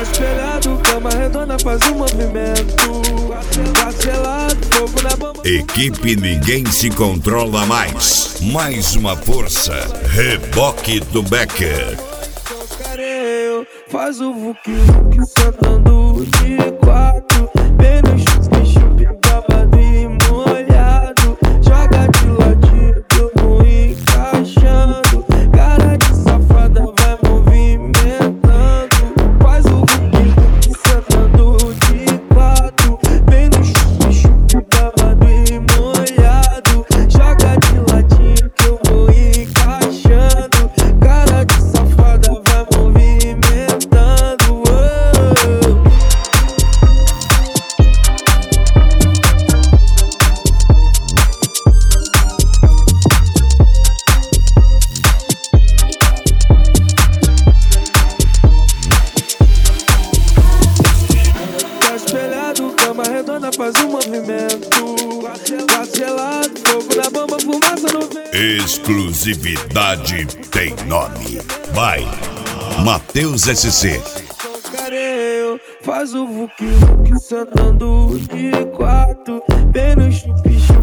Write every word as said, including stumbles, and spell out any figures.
espelhado, cama redonda, faz um movimento. Parcelado, fogo na bomba. Equipe Ninguém Se Controla Mais. Mais uma força. Reboque do Becker. Faz o vuki vuki sentando de quatro. Bem no chupi chupi, babado e molhado. Joga de ladinho, eu vou encaixando. Cara de safada vai movimentando. Faz o vuki vuki sentando de quatro. Bem no chupi chupi, babado e molhado. Joga de ladinho que eu vou encaixando. Cara de safada vai movimentando. Cama redonda, faz um movimento. Parcelado, fogo na bomba, fumaça no vento. Exclusividade tem nome. Vai, Matheus S C. Faz o vuki vuki sentando de quatro. Bem no chupi chupi.